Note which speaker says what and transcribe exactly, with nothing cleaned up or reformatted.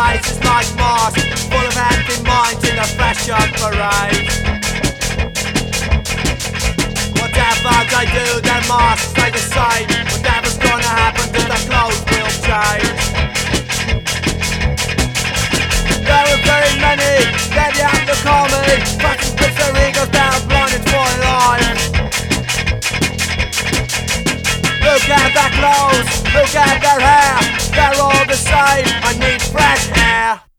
Speaker 1: faces like masks, full of empty minds in a fashion parade. Whatever they do, their masks stay the same. Whatever's gonna happen to their clothes will change. There are very many, ready out to call me, fucking puts their egos down, blinded for life. Look at their clothes, look at their hair, they're all the same, I need fresh air.